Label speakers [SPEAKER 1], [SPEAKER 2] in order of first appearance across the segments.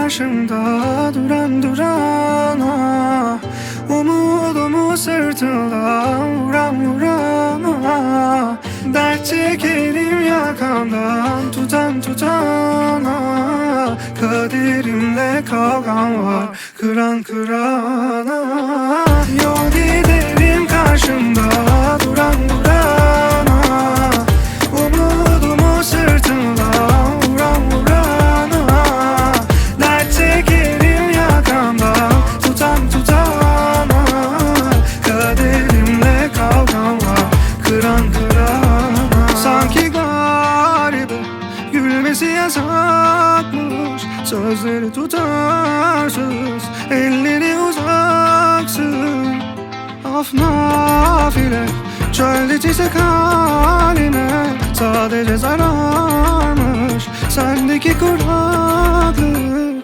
[SPEAKER 1] karşımda duran durana, umudumu sırtından vuran, dert çekerim yakamdan tutana, kaderimle kavgam var kıran kırana. Yol giderim karşımda duran durana, umudumu sırtından vurana, dert çekerim yakamdan tutana, kaderimle kavgam var kıran kırana. Sanki garibe gülmesi yasakmış, sözleri tutarsız, elleri uzaksın. Af nafile çölde çiçek haline, sadece zararmış sendeki kuraklık.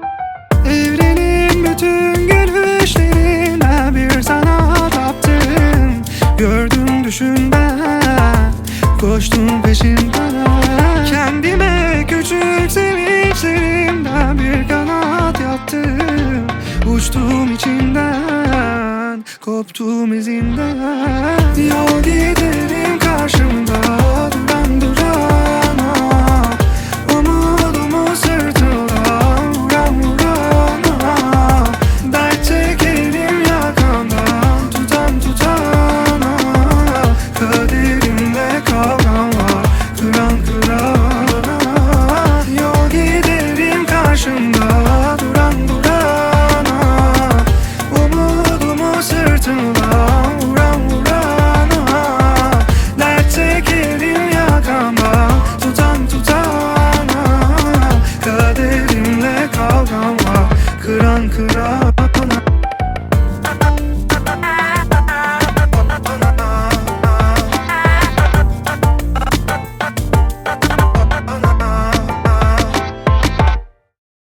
[SPEAKER 1] Evrenin bütün gülüşlerine bir sana taptım. Gördüm düşün ben, koştum peşinden. Kendime küçük sevinçlerimden bir kanat yaptım. Uçtum içinden, koptum izinden. Yol giderim karşımda duran durana, umudumu sırtından vurana, dert çekerim yakamdan tutana, kaderimle kavgam var kıran kırana. Yol giderim karşımda duran durana, umudumu sırtından vurana, dert çekerim yakamdan tutana, kaderimle kavgam var kıran kırana.